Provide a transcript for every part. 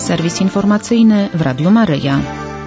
Serwis informacyjny w Radiu Maryja.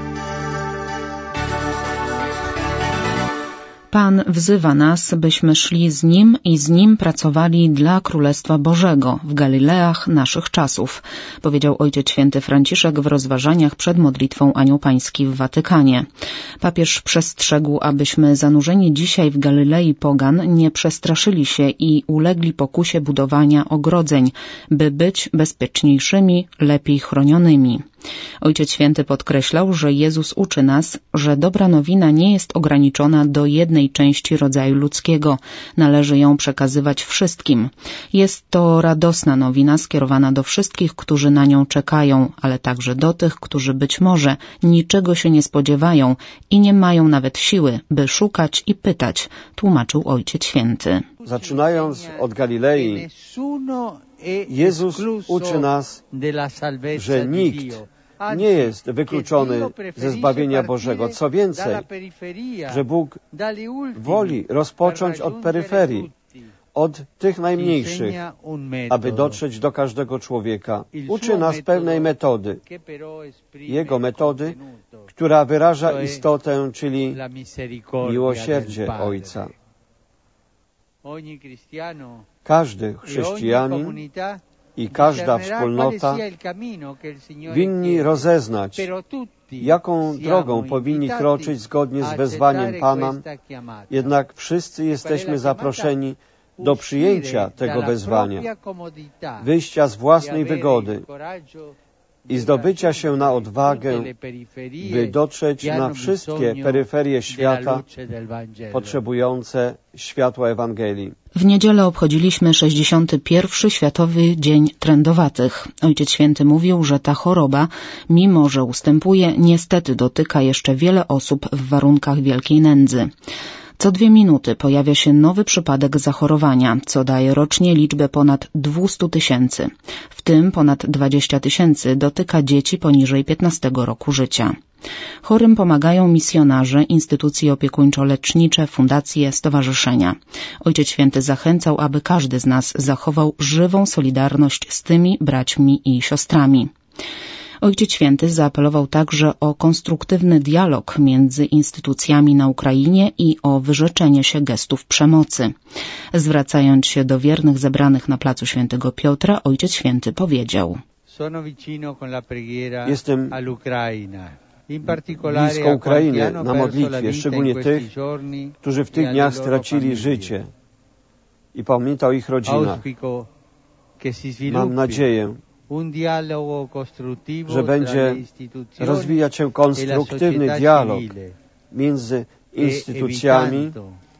Pan wzywa nas, byśmy szli z Nim i z Nim pracowali dla Królestwa Bożego w Galileach naszych czasów, powiedział Ojciec Święty Franciszek w rozważaniach przed modlitwą Anioł Pański w Watykanie. Papież przestrzegł, abyśmy zanurzeni dzisiaj w Galilei pogan nie przestraszyli się i ulegli pokusie budowania ogrodzeń, by być bezpieczniejszymi, lepiej chronionymi. Ojciec Święty podkreślał, że Jezus uczy nas, że dobra nowina nie jest ograniczona do jednej części rodzaju ludzkiego. Należy ją przekazywać wszystkim. Jest to radosna nowina skierowana do wszystkich, którzy na nią czekają, ale także do tych, którzy być może niczego się nie spodziewają i nie mają nawet siły, by szukać i pytać, tłumaczył Ojciec Święty. Zaczynając od Galilei, Jezus uczy nas, że nikt nie jest wykluczony ze zbawienia Bożego. Co więcej, że Bóg woli rozpocząć od peryferii, od tych najmniejszych, aby dotrzeć do każdego człowieka. Uczy nas pewnej metody, Jego metody, która wyraża istotę, czyli miłosierdzie Ojca. Każdy chrześcijanin i każda wspólnota winni rozeznać, jaką drogą powinni kroczyć zgodnie z wezwaniem Pana, jednak wszyscy jesteśmy zaproszeni do przyjęcia tego wezwania, wyjścia z własnej wygody i zdobycia się na odwagę, by dotrzeć na wszystkie peryferie świata potrzebujące światła Ewangelii. W niedzielę obchodziliśmy 61. Światowy Dzień Trędowatych. Ojciec Święty mówił, że ta choroba, mimo że ustępuje, niestety dotyka jeszcze wiele osób w warunkach wielkiej nędzy. Co 2 minuty pojawia się nowy przypadek zachorowania, co daje rocznie liczbę ponad 200 000. W tym ponad 20 000 dotyka dzieci poniżej 15 roku życia. Chorym pomagają misjonarze, instytucje opiekuńczo-lecznicze, fundacje, stowarzyszenia. Ojciec Święty zachęcał, aby każdy z nas zachował żywą solidarność z tymi braćmi i siostrami. Ojciec Święty zaapelował także o konstruktywny dialog między instytucjami na Ukrainie i o wyrzeczenie się gestów przemocy. Zwracając się do wiernych zebranych na placu Świętego Piotra, Ojciec Święty powiedział: Jestem blisko Ukrainy na modlitwie, szczególnie tych, którzy w tych dniach stracili życie i pamięta o ich rodzinach. Mam nadzieję, że będzie rozwijać się konstruktywny dialog między instytucjami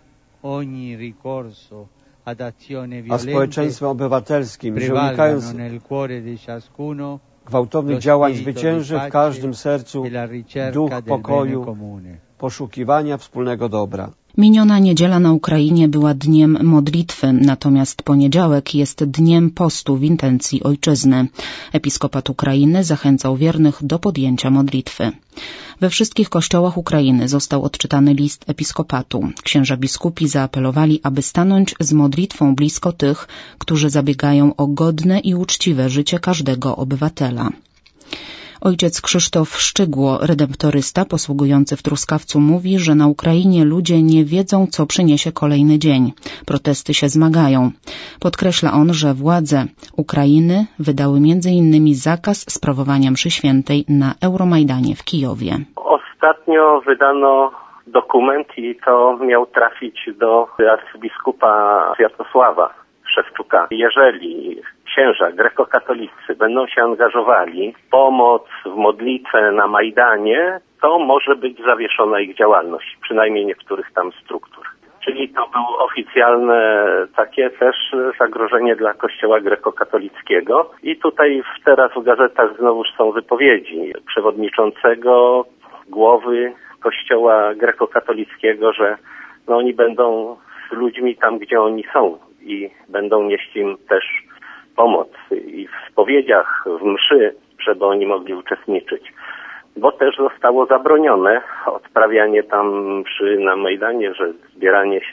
a społeczeństwem obywatelskim, że unikając gwałtownych działań zwycięży w każdym sercu duch pokoju, poszukiwania wspólnego dobra. Miniona niedziela na Ukrainie była dniem modlitwy, natomiast poniedziałek jest dniem postu w intencji ojczyzny. Episkopat Ukrainy zachęcał wiernych do podjęcia modlitwy. We wszystkich kościołach Ukrainy został odczytany list episkopatu. Księża biskupi zaapelowali, aby stanąć z modlitwą blisko tych, którzy zabiegają o godne i uczciwe życie każdego obywatela. Ojciec Krzysztof Szczygło, redemptorysta posługujący w Truskawcu, mówi, że na Ukrainie ludzie nie wiedzą, co przyniesie kolejny dzień. Protesty się zmagają. Podkreśla on, że władze Ukrainy wydały m.in. zakaz sprawowania mszy świętej na Euromajdanie w Kijowie. Ostatnio wydano dokument i to miał trafić do arcybiskupa Światosława Szewczuka. Jeżeli księża grekokatolicy będą się angażowali w pomoc, w modlitwę na Majdanie, to może być zawieszona ich działalność, przynajmniej niektórych tam struktur. Czyli to było oficjalne takie też zagrożenie dla Kościoła grekokatolickiego. I tutaj teraz w gazetach znowuż są wypowiedzi przewodniczącego, głowy Kościoła grekokatolickiego, że oni będą z ludźmi tam, gdzie oni są i będą nieść im też pomoc i w spowiedziach, w mszy, żeby oni mogli uczestniczyć. Bo też zostało zabronione odprawianie tam mszy na Majdanie, że zbieranie się.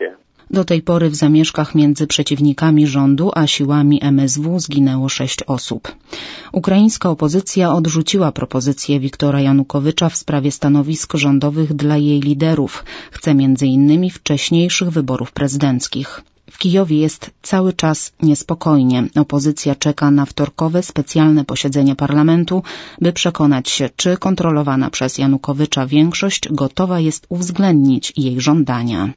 Do tej pory w zamieszkach między przeciwnikami rządu a siłami MSW zginęło 6 osób. Ukraińska opozycja odrzuciła propozycję Wiktora Janukowycza w sprawie stanowisk rządowych dla jej liderów. Chce m.in. wcześniejszych wyborów prezydenckich. W Kijowie jest cały czas niespokojnie. Opozycja czeka na wtorkowe specjalne posiedzenie parlamentu, by przekonać się, czy kontrolowana przez Janukowycza większość gotowa jest uwzględnić jej żądania.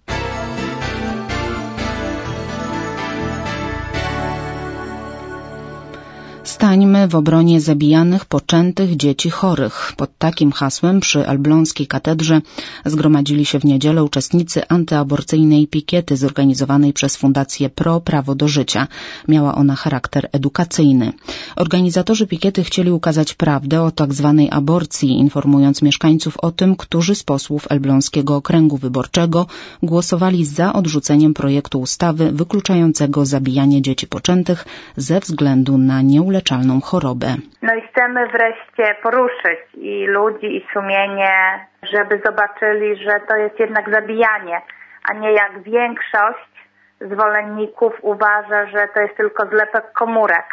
Stańmy w obronie zabijanych, poczętych dzieci chorych. Pod takim hasłem przy Elbląskiej katedrze zgromadzili się w niedzielę uczestnicy antyaborcyjnej pikiety zorganizowanej przez Fundację Pro Prawo do Życia. Miała ona charakter edukacyjny. Organizatorzy pikiety chcieli ukazać prawdę o tak zwanej aborcji, informując mieszkańców o tym, którzy z posłów Elbląskiego Okręgu Wyborczego głosowali za odrzuceniem projektu ustawy wykluczającego zabijanie dzieci poczętych ze względu na nieuleczalną chorobę. No i chcemy wreszcie poruszyć i ludzi, i sumienie, żeby zobaczyli, że to jest jednak zabijanie, a nie jak większość zwolenników uważa, że to jest tylko zlepek komórek.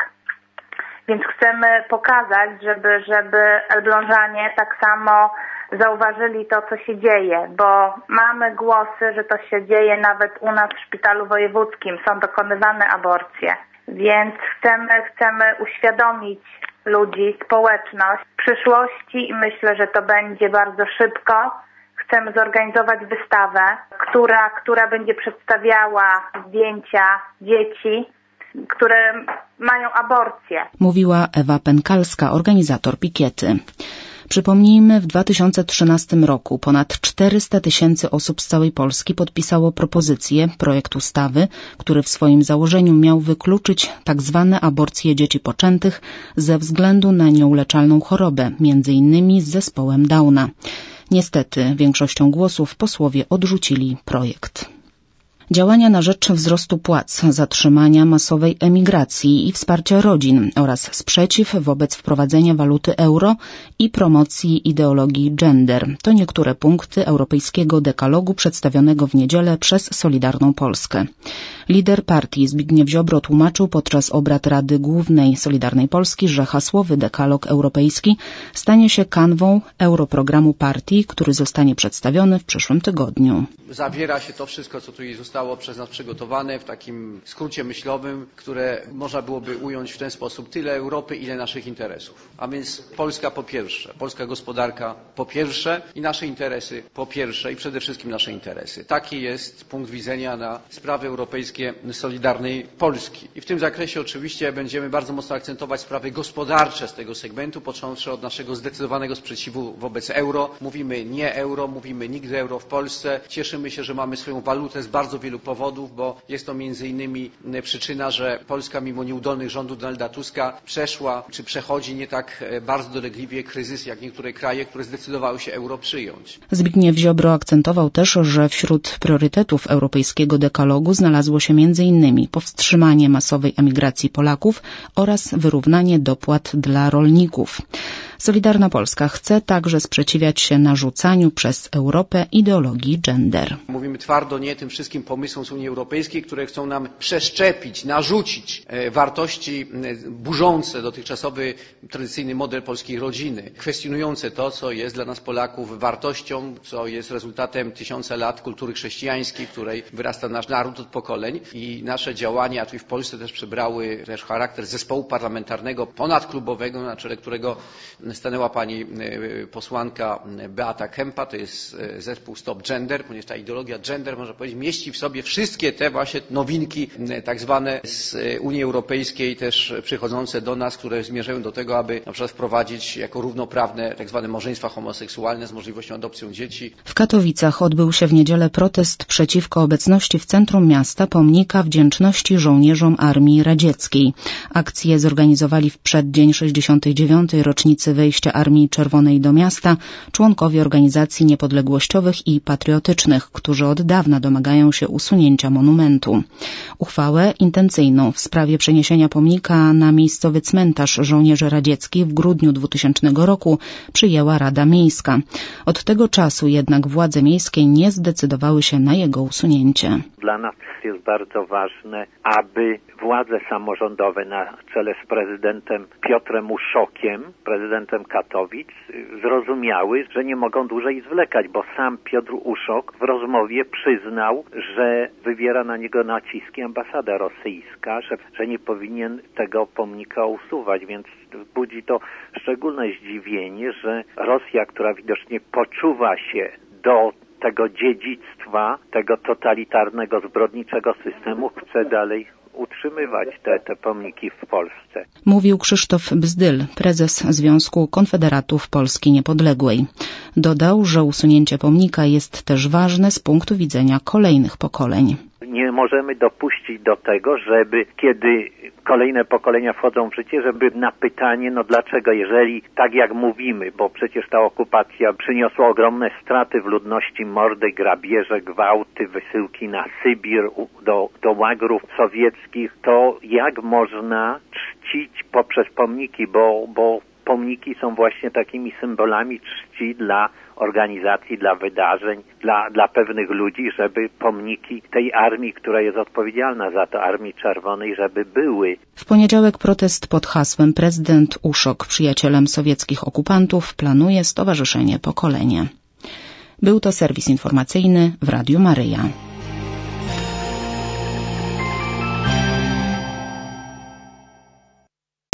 Więc chcemy pokazać, żeby Elblążanie tak samo zauważyli to, co się dzieje, bo mamy głosy, że to się dzieje nawet u nas w szpitalu wojewódzkim, są dokonywane aborcje. Więc chcemy uświadomić ludzi, społeczność w przyszłości i myślę, że to będzie bardzo szybko. Chcemy zorganizować wystawę, która będzie przedstawiała zdjęcia dzieci, które mają aborcję. Mówiła Ewa Pękalska, organizator pikiety. Przypomnijmy, w 2013 roku ponad 400 000 osób z całej Polski podpisało propozycję, projekt ustawy, który w swoim założeniu miał wykluczyć tak zwane aborcje dzieci poczętych ze względu na nieuleczalną chorobę, m.in. z zespołem Downa. Niestety większością głosów posłowie odrzucili projekt. Działania na rzecz wzrostu płac, zatrzymania masowej emigracji i wsparcia rodzin oraz sprzeciw wobec wprowadzenia waluty euro i promocji ideologii gender. To niektóre punkty europejskiego dekalogu przedstawionego w niedzielę przez Solidarną Polskę. Lider partii Zbigniew Ziobro tłumaczył podczas obrad Rady Głównej Solidarnej Polski, że hasłowy dekalog europejski stanie się kanwą europrogramu partii, który zostanie przedstawiony w przyszłym tygodniu. Zawiera się to wszystko, co tu zostało przez nas przygotowane w takim skrócie myślowym, które można byłoby ująć w ten sposób: tyle Europy, ile naszych interesów. A więc Polska po pierwsze, polska gospodarka po pierwsze i nasze interesy po pierwsze i przede wszystkim nasze interesy. Taki jest punkt widzenia na sprawy europejskie Solidarnej Polski. I w tym zakresie oczywiście będziemy bardzo mocno akcentować sprawy gospodarcze z tego segmentu, począwszy od naszego zdecydowanego sprzeciwu wobec euro. Mówimy nie euro, mówimy nigdy euro w Polsce. Cieszymy się, że mamy swoją walutę z bardzo wielu powodów, bo jest to między innymi przyczyna, że Polska mimo nieudolnych rządów Donalda Tuska przeszła czy przechodzi nie tak bardzo dolegliwie kryzys jak niektóre kraje, które zdecydowały się euro przyjąć. Zbigniew Ziobro akcentował też, że wśród priorytetów europejskiego dekalogu znalazło się m.in. powstrzymanie masowej emigracji Polaków oraz wyrównanie dopłat dla rolników. Solidarna Polska chce także sprzeciwiać się narzucaniu przez Europę ideologii gender. Mówimy twardo nie tym wszystkim pomysłom z Unii Europejskiej, które chcą nam przeszczepić, narzucić wartości burzące dotychczasowy, tradycyjny model polskiej rodziny, kwestionujące to, co jest dla nas Polaków wartością, co jest rezultatem tysiąca lat kultury chrześcijańskiej, w której wyrasta nasz naród od pokoleń. I nasze działania, tu i w Polsce też przybrały też charakter zespołu parlamentarnego, ponadklubowego, na czele którego stanęła pani posłanka Beata Kempa. To jest zespół Stop Gender, ponieważ ta ideologia gender, można powiedzieć, mieści w sobie wszystkie te właśnie nowinki tak zwane z Unii Europejskiej, też przychodzące do nas, które zmierzają do tego, aby na przykład wprowadzić jako równoprawne tak zwane małżeństwa homoseksualne z możliwością adopcji dzieci. W Katowicach odbył się w niedzielę protest przeciwko obecności w centrum miasta pomnika wdzięczności żołnierzom Armii Radzieckiej. Akcję zorganizowali w przeddzień 69. rocznicy wejścia Armii Czerwonej do miasta członkowie organizacji niepodległościowych i patriotycznych, którzy od dawna domagają się usunięcia monumentu. Uchwałę intencyjną w sprawie przeniesienia pomnika na miejscowy cmentarz żołnierzy radzieckich w grudniu 2000 roku przyjęła Rada Miejska. Od tego czasu jednak władze miejskie nie zdecydowały się na jego usunięcie. Dla nas jest bardzo ważne, aby władze samorządowe na czele z prezydentem Piotrem Uszokiem, prezydentem Katowic, zrozumiały, że nie mogą dłużej zwlekać, bo sam Piotr Uszok w rozmowie przyznał, że wywiera na niego naciski ambasada rosyjska, że nie powinien tego pomnika usuwać, więc budzi to szczególne zdziwienie, że Rosja, która widocznie poczuwa się do tego dziedzictwa, tego totalitarnego, zbrodniczego systemu, chce dalej utrzymywać te pomniki w Polsce. Mówił Krzysztof Bzdyl, prezes Związku Konfederatów Polski Niepodległej. Dodał, że usunięcie pomnika jest też ważne z punktu widzenia kolejnych pokoleń. Nie możemy dopuścić do tego, żeby kiedy kolejne pokolenia wchodzą w życie, żeby na pytanie, dlaczego, jeżeli tak jak mówimy, bo przecież ta okupacja przyniosła ogromne straty w ludności, mordy, grabieże, gwałty, wysyłki na Sybir, do łagrów sowieckich, to jak można czcić poprzez pomniki, bo pomniki są właśnie takimi symbolami czci dla organizacji, dla wydarzeń, dla pewnych ludzi, żeby pomniki tej armii, która jest odpowiedzialna za to, Armii Czerwonej, żeby były. W poniedziałek protest pod hasłem Prezydent Uszok przyjacielem sowieckich okupantów planuje Stowarzyszenie Pokolenie. Był to serwis informacyjny w Radiu Maryja.